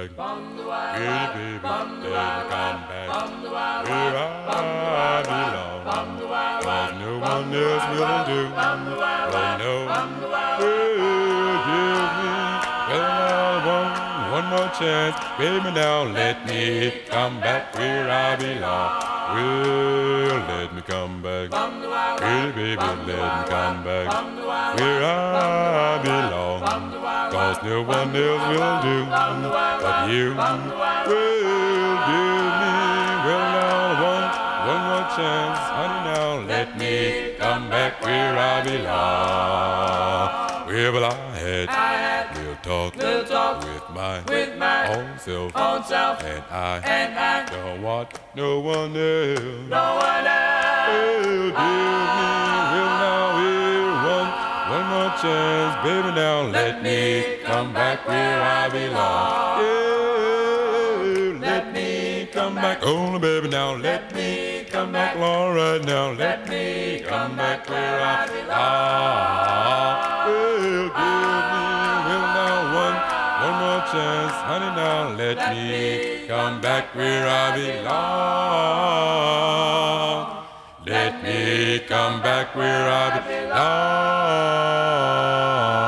back. Pretty baby, let me come back where I belong. 'Cause no one else will do. Oh no, will give me. Well, I want one more chance, baby. Now let me come back where I belong. Well, let me come back. Pretty baby, let me come back where I belong. 'Cause no one else will do but you will give me. Well, now one more chance, honey. Now let me come back where I belong. Where will I had little talk with my own self, and I don't want no one else. Will give me. Well, now here one more chance, baby. Now let me come back where I belong. Yeah, let me come back. Oh, baby, now let me come back. All right, now let me come back where I belong. Well, give me. Well, now one more chance, honey. Now let me come back where I belong. Let me come back where I belong.